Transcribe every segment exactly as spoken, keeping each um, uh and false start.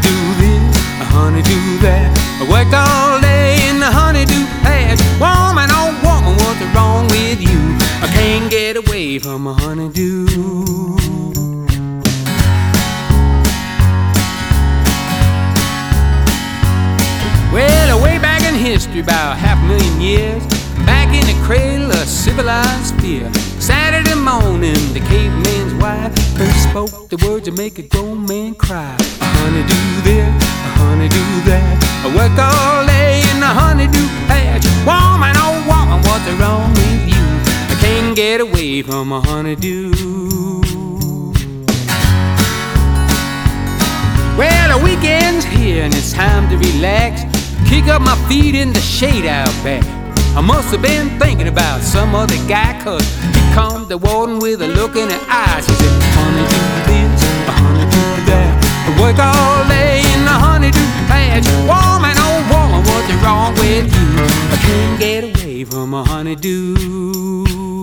honeydew this, a honeydew that. I worked all day in the honeydew patch. Woman, oh woman, what's wrong with you? I can't get away from a honeydew. Well, way back in history, about half a million years, back in the cradle of civilized fear, Saturday morning, the caveman's wife first spoke the words that make a grown man cry. A honeydew this, a honeydew that. I work all day in the honeydew patch. Woman, oh woman, what's wrong with you? I can't get away from a honeydew. Well, the weekend's here and it's time to relax. Kick up my feet in the shade out back. I must have been thinking about some other guy, cause he calmed the warden with a look in the eyes. He said, honeydew this, a honeydew that. I work all day in the honeydew patch. Woman, oh woman, what's wrong with you? I can't get away from a honeydew.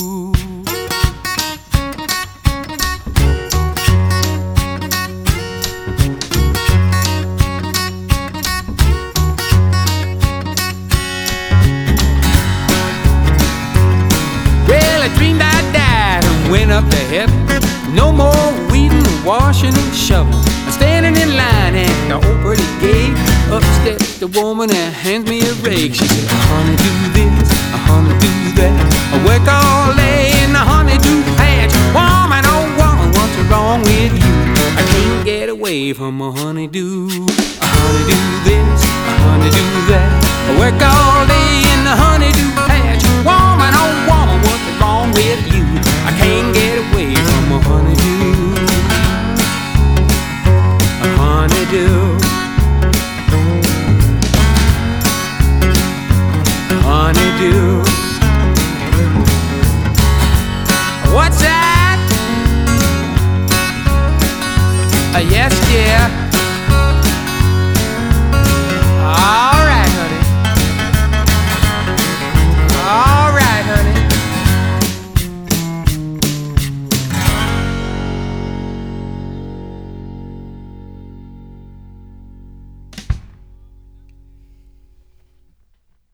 I dreamed I died and went up to heaven. No more weeding, washing and shoveling. I'm standing in line at the old pretty gate. Up steps the woman and hands me a rake. She said, a honeydew this, a honeydew that. I work all day in the honeydew patch. Woman, oh woman, what's wrong with you? I can't get away from a honeydew. A honeydew this, a honeydew that. I work all day